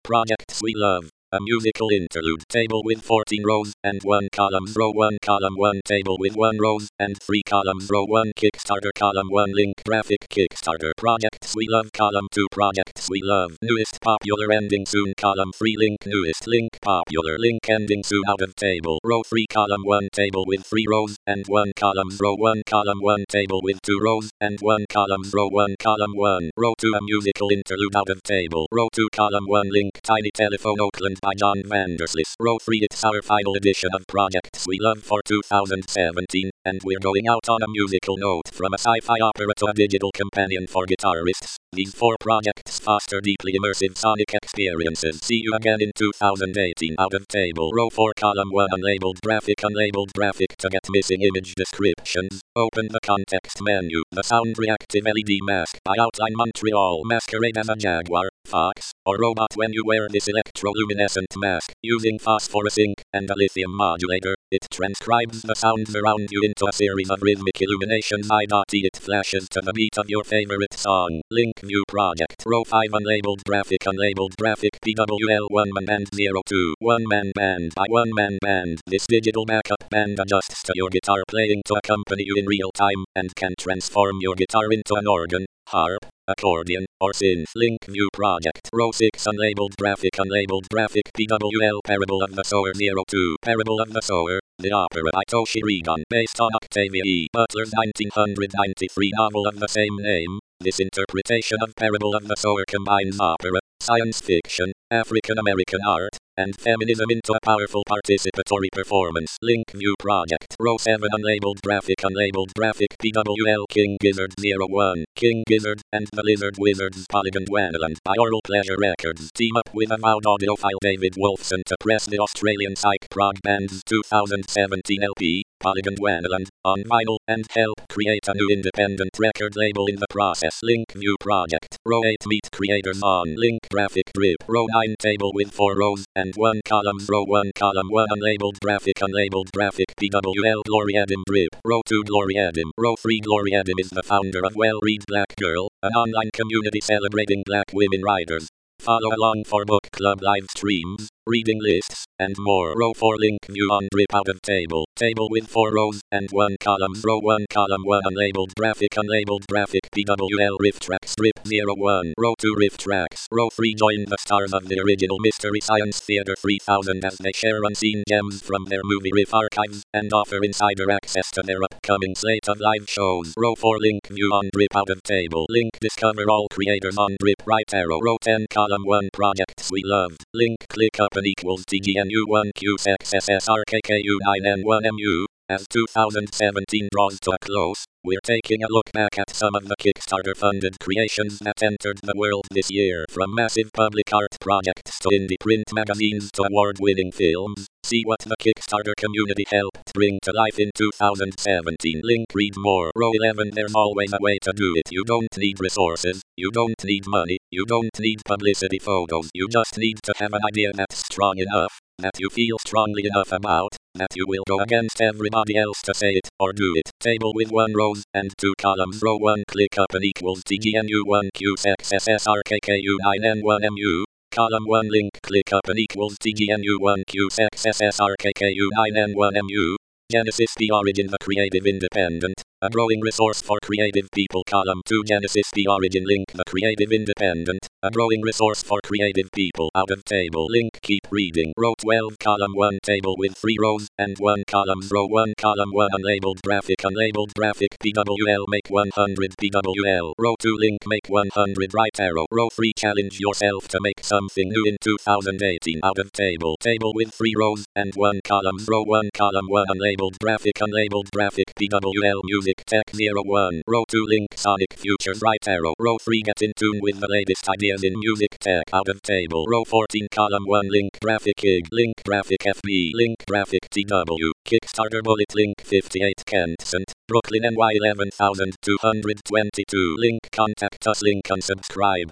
Projects we love. A musical interlude table with 14 rows and 1 columns. Row 1 column 1 table with 1 rows and 3 columns. Row 1 Kickstarter column 1 link graphic Kickstarter. Projects we love column 2 projects we love. Newest popular ending soon column 3 link newest link popular link ending soon out of table. Row 3 column 1 table with 3 rows and 1 columns. Row 1 column 1 table with 2 rows and 1 columns. Row 1 column 1 row 2 a musical interlude out of table. Row 2 column 1 link Tiny Telephone Oakland by John Vanderslice. Row 3 it's our final edition of Projects We Love for 2017, and we're going out on a musical note. From a sci-fi opera to a digital companion for guitarists, these 4 projects foster deeply immersive sonic experiences. See you again in 2018 out of table. Row 4 column 1 unlabeled graphic to get missing image descriptions. Open the context menu. The sound reactive LED mask by Outline Montreal. Masquerade as a jaguar, fox, or robot when you wear this electroluminescent mask. Using phosphorus ink and a lithium modulator, it transcribes the sounds around you into a series of rhythmic illuminations. It flashes to the beat of your favorite song. Link view project. Row 5 unlabeled graphic PWL 1 man band 02. 1 man band by 1 man band. This digital backup band adjusts to your guitar playing to accompany you in real time and can transform your guitar into an organ, harp, accordion, or synth. Link view project. Row 6 unlabeled graphic PWL Parable of the Sower 02. Parable of the Sower, the opera by Toshi Regan, based on Octavia E. Butler's 1993 novel of the same name. This interpretation of Parable of the Sower combines opera, science fiction, African American art, and feminism into a powerful participatory performance. Link view project. Row 7 unlabeled graphic PWL King Gizzard 01. King Gizzard and the Lizard Wizards Polygon Dweneland by Oral Pleasure Records. Team up with avowed audiophile David Wolfson to press the Australian psych prog band's 2017 LP, Polygon Dweneland, on vinyl and help create a new independent record label in the process. Link view project. Row 8 meet creators on link graphic drip. Row 9 table with 4 rows and 1 columns. Row 1 column 1 unlabeled graphic PWL Glory Edim drip. Row 2 Glory Edim. Row 3 Glory Edim is the founder of Well Read Black Girl, an online community celebrating black women writers. Follow along for book club live streams, reading lists, and more. Row 4 link view on drip out of table. Table with 4 rows and 1 columns. Row 1 column 1 unlabeled graphic PWL riff tracks strip 01. Row 2 riff tracks. Row 3 join the stars of the original Mystery Science Theater 3000 as they share unseen gems from their movie riff archives and offer insider access to their upcoming slate of live shows. Row 4 link view on drip out of table. Link discover all creators on drip right arrow. Row 10 column 1 projects we loved. Link click up and equals TGNU1 QSXSSRKKU9N1MU. As 2017 draws to a close, we're taking a look back at some of the Kickstarter-funded creations that entered the world this year. From massive public art projects to indie print magazines to award-winning films, see what the Kickstarter community helped bring to life in 2017. Link read more. Row 11 there's always a way to do it. You don't need resources, you don't need money, you don't need publicity photos. You just need to have an idea that's strong enough, that you feel strongly enough about, that you will go against everybody else to say it, or do it. Table with 1 rows and 2 columns. Row 1 click up and equals TGNU1 QSXSSRKKU9N1MU. Column 1 link click up and equals TGNU1 QSXSSRKKU9N1MU. Genesis the Origin the Creative Independent, a growing resource for creative people. Column 2 Genesis the Origin link the Creative Independent, a growing resource for creative people. Out of table link keep reading. Row 12 column 1 table with 3 rows and 1 columns. Row 1 column 1 unlabeled graphic PWL make 100 PWL. Row 2 link make 100 right arrow. Row 3 challenge yourself to make something new in 2018. Out of table with 3 rows and 1 columns. Row 1 column 1 unlabeled graphic PWL music tech 01. Row 2 link Sonic Futures right arrow. Row 3 get in tune with the latest ideas in music tech. Out of table. Row 14 column 1 link graphic IG link graphic FB link graphic TW. Kickstarter bullet link 58 Kensant, Brooklyn NY 11222 link contact us link unsubscribe.